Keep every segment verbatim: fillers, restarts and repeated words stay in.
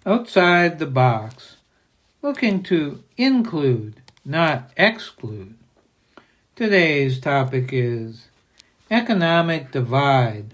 Outside the box, looking to include, not exclude. Today's topic is economic divide.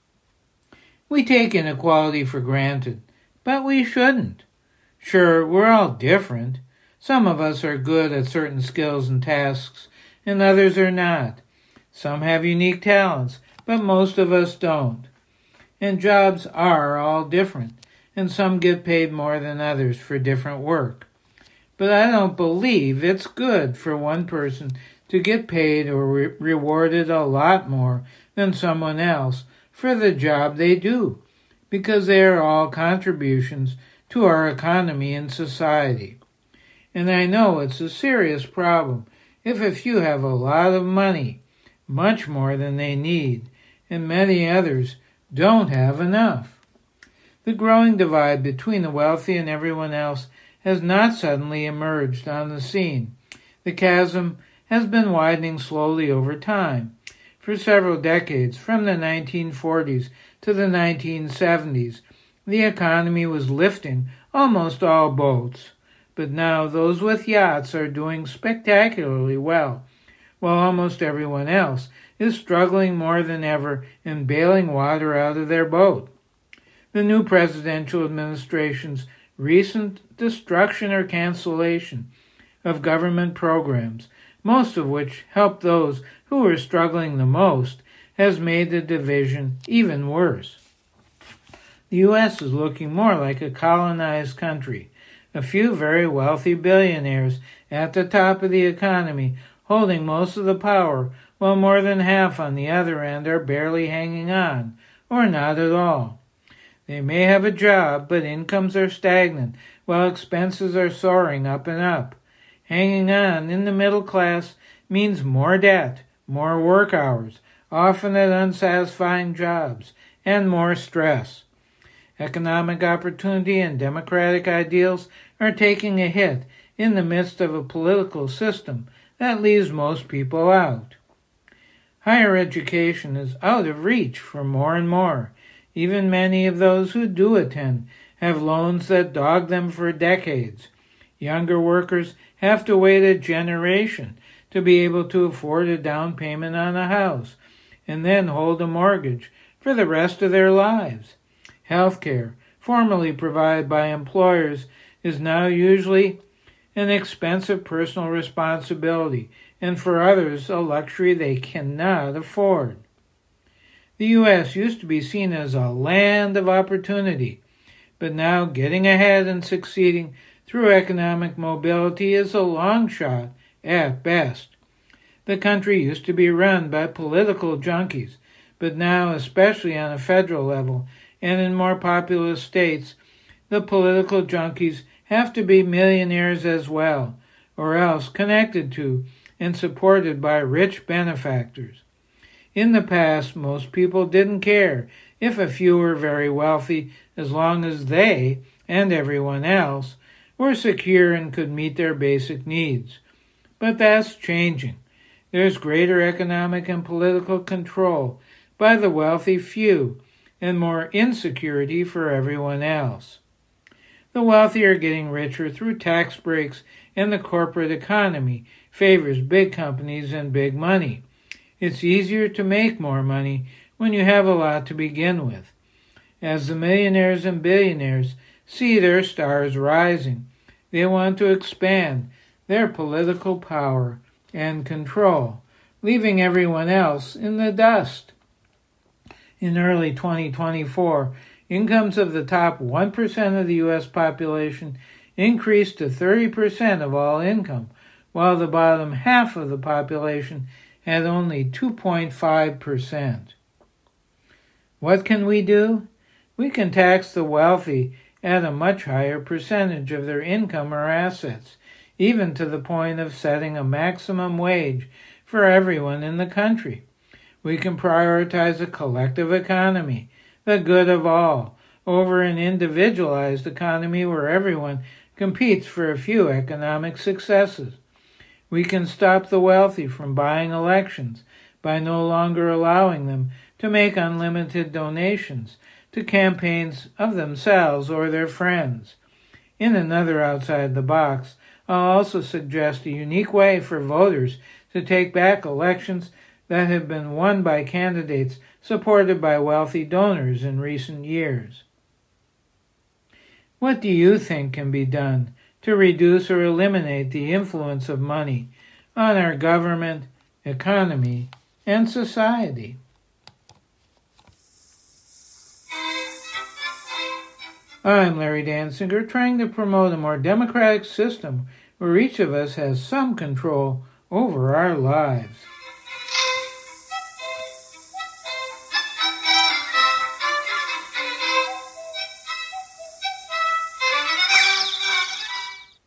We take inequality for granted, but we shouldn't. Sure, we're all different. Some of us are good at certain skills and tasks, and others are not. Some have unique talents, but most of us don't. And jobs are all different, and some get paid more than others for different work. But I don't believe it's good for one person to get paid or re- rewarded a lot more than someone else for the job they do, because they are all contributions to our economy and society. And I know it's a serious problem if a few have a lot of money, much more than they need, and many others don't have enough. The growing divide between the wealthy and everyone else has not suddenly emerged on the scene. The chasm has been widening slowly over time. For several decades, from the nineteen forties to the nineteen seventies, the economy was lifting almost all boats. But now those with yachts are doing spectacularly well, while almost everyone else is struggling more than ever and bailing water out of their boat. The new presidential administration's recent destruction or cancellation of government programs, most of which help those who are struggling the most, has made the division even worse. The U S is looking more like a colonized country, a few very wealthy billionaires at the top of the economy holding most of the power, while more than half on the other end are barely hanging on, or not at all. They may have a job, but incomes are stagnant, while expenses are soaring up and up. Hanging on in the middle class means more debt, more work hours, often at unsatisfying jobs, and more stress. Economic opportunity and democratic ideals are taking a hit in the midst of a political system that leaves most people out. Higher education is out of reach for more and more. Even many of those who do attend have loans that dog them for decades. Younger workers have to wait a generation to be able to afford a down payment on a house, and then hold a mortgage for the rest of their lives. Healthcare, formerly provided by employers, is now usually an expensive personal responsibility, and for others a luxury they cannot afford. The U S used to be seen as a land of opportunity, but now getting ahead and succeeding through economic mobility is a long shot at best. The country used to be run by political junkies, but now, especially on a federal level and in more populous states, the political junkies have to be millionaires as well, or else connected to and supported by rich benefactors. In the past, most people didn't care if a few were very wealthy as long as they, and everyone else, were secure and could meet their basic needs. But that's changing. There's greater economic and political control by the wealthy few and more insecurity for everyone else. The wealthy are getting richer through tax breaks, and the corporate economy favors big companies and big money. It's easier to make more money when you have a lot to begin with. As the millionaires and billionaires see their stars rising, they want to expand their political power and control, leaving everyone else in the dust. In early twenty twenty-four, incomes of the top one percent of the U S population increased to thirty percent of all income, while the bottom half of the population had only two point five percent. What can we do? We can tax the wealthy at a much higher percentage of their income or assets, even to the point of setting a maximum wage for everyone in the country. We can prioritize a collective economy, the good of all, over an individualized economy where everyone competes for a few economic successes. We can stop the wealthy from buying elections by no longer allowing them to make unlimited donations to campaigns of themselves or their friends. In another outside the box, I'll also suggest a unique way for voters to take back elections that have been won by candidates supported by wealthy donors in recent years. What do you think can be done to reduce or eliminate the influence of money on our government, economy, and society? I'm Larry Danziger, trying to promote a more democratic system where each of us has some control over our lives.